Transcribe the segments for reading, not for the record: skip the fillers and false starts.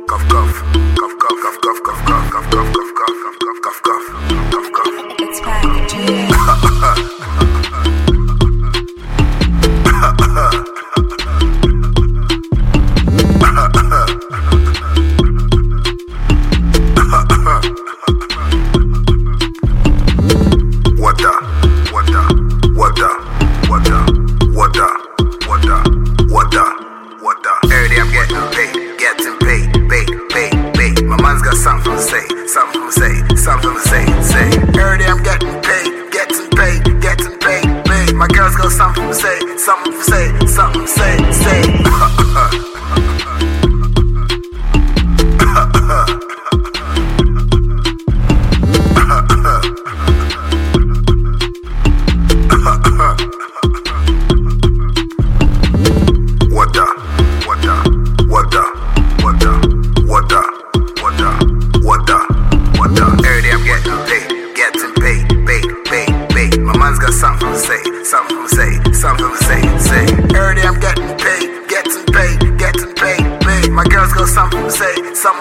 Cuff cuff, cuff cuff, cuff cuff, cuff cuff, cuff cuff, cuff cuff, cuff cuff, cuff cuff. It's packaging. Every day I'm getting paid. My man's got something to say. Every day I'm getting paid. My girl's got something to say. Every day I'm getting paid. My man's got something to say. Every day I'm getting paid. My girl's got something to say.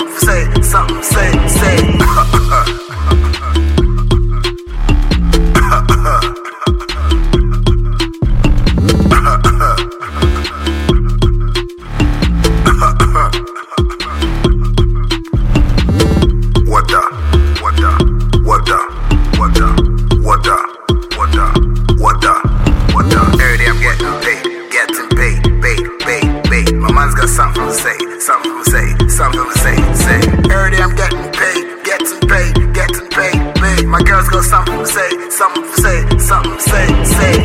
Every day I'm getting paid. My man's got something to say. Every day I'm getting paid. My girl's got something to say.